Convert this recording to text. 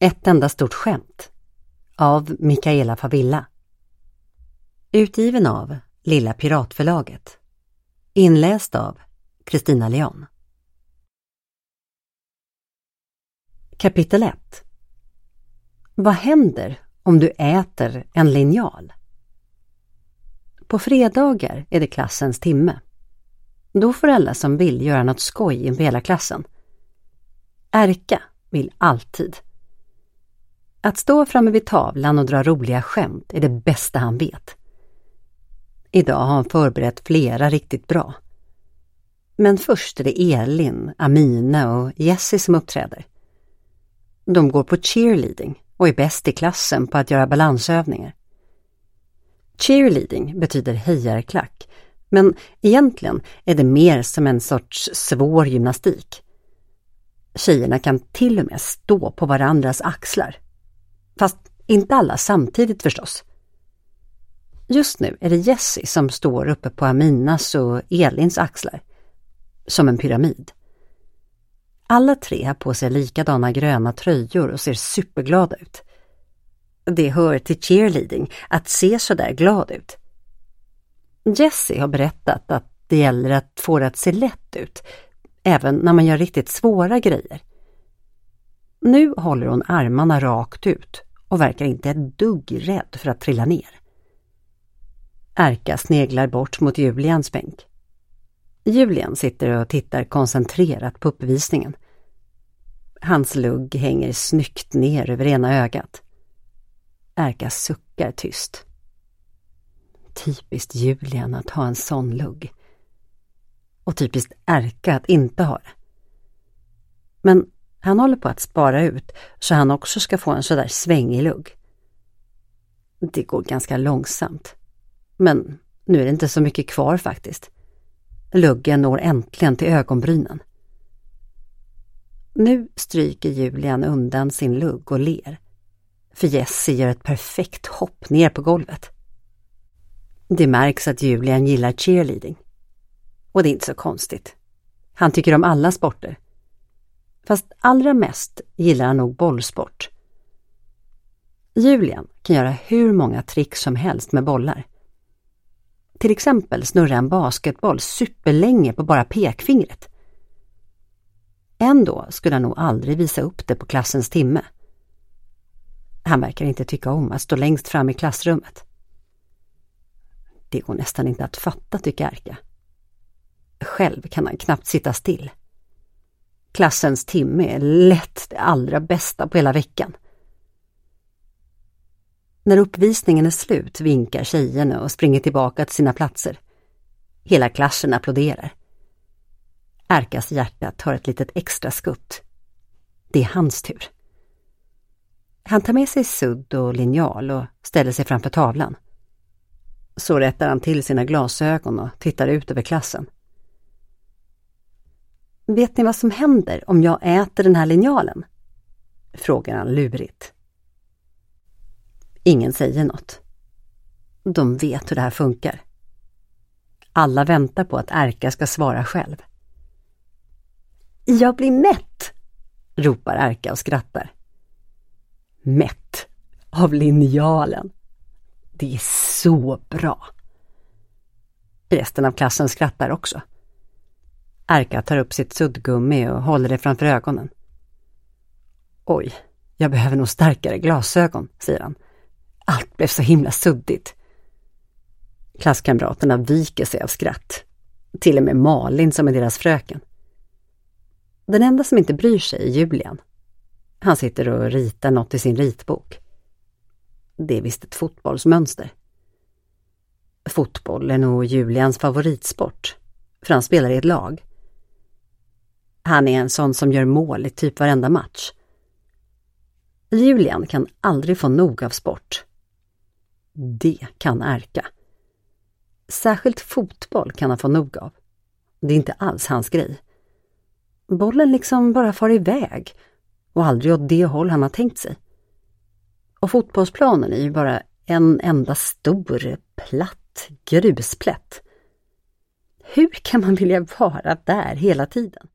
Ett enda stort skämt av Mikaela Favilla. Utgiven av Lilla Piratförlaget. Inläst av Kristina Leon. Kapitel 1. Vad händer om du äter en linjal? På fredagar är det klassens timme. Då får alla som vill göra något skoj inför hela klassen. Erka vill alltid. Att stå framme vid tavlan och dra roliga skämt är det bästa han vet. Idag har han förberett flera riktigt bra. Men först är det Elin, Amina och Jessie som uppträder. De går på cheerleading och är bäst i klassen på att göra balansövningar. Cheerleading betyder hejarklack, men egentligen är det mer som en sorts svår gymnastik. Tjejerna kan till och med stå på varandras axlar. Fast inte alla samtidigt förstås. Just nu är det Jessie som står uppe på Aminas och Elins axlar. Som en pyramid. Alla tre har på sig likadana gröna tröjor och ser superglada ut. Det hör till cheerleading att se så där glad ut. Jessie har berättat att det gäller att få det att se lätt ut, även när man gör riktigt svåra grejer. Nu håller hon armarna rakt ut och verkar inte ett dugg rädd för att trilla ner. Erka sneglar bort mot Julians bänk. Julian sitter och tittar koncentrerat på uppvisningen. Hans lugg hänger snyggt ner över ena ögat. Erka suckar tyst. Typiskt Julian att ha en sån lugg. Och typiskt Erka att inte ha det. Men han håller på att spara ut så han också ska få en sådär svängig lugg. Det går ganska långsamt. Men nu är det inte så mycket kvar faktiskt. Luggen når äntligen till ögonbrynen. Nu stryker Julian undan sin lugg och ler. För Jessie gör ett perfekt hopp ner på golvet. Det märks att Julian gillar cheerleading. Och det är inte så konstigt. Han tycker om alla sporter. Fast allra mest gillar han nog bollsport. Julian kan göra hur många tricks som helst med bollar. Till exempel snurra en basketboll superlänge på bara pekfingret. Ändå skulle han nog aldrig visa upp det på klassens timme. Han verkar inte tycka om att stå längst fram i klassrummet. Det går nästan inte att fatta, tycker Erka. Själv kan han knappt sitta still. Klassens timme är lätt det allra bästa på hela veckan. När uppvisningen är slut vinkar tjejerna och springer tillbaka till sina platser. Hela klassen applåderar. Erkas hjärta tar ett litet extra skutt. Det är hans tur. Han tar med sig sudd och linjal och ställer sig framför tavlan. Så rättar han till sina glasögon och tittar ut över klassen. Vet ni vad som händer om jag äter den här linjalen? Frågar han lurigt. Ingen säger något. De vet hur det här funkar. Alla väntar på att Erka ska svara själv. Jag blir mätt, ropar Erka och skrattar. Mätt av linjalen. Det är så bra. Resten av klassen skrattar också. Erka tar upp sitt suddgummi och håller det framför ögonen. Oj, jag behöver nog starkare glasögon, säger han. Allt blev så himla suddigt. Klasskamraterna viker sig av skratt. Till och med Malin som är deras fröken. Den enda som inte bryr sig är Julian. Han sitter och ritar något i sin ritbok. Det är visst ett fotbollsmönster. Fotboll är nog Julians favoritsport. För han spelar i ett lag. Han är en sån som gör mål i typ varenda match. Julian kan aldrig få nog av sport. Det kan Erka. Särskilt fotboll kan han få nog av. Det är inte alls hans grej. Bollen liksom bara far iväg och aldrig åt det håll han har tänkt sig. Och fotbollsplanen är ju bara en enda stor, platt grusplätt. Hur kan man vilja vara där hela tiden?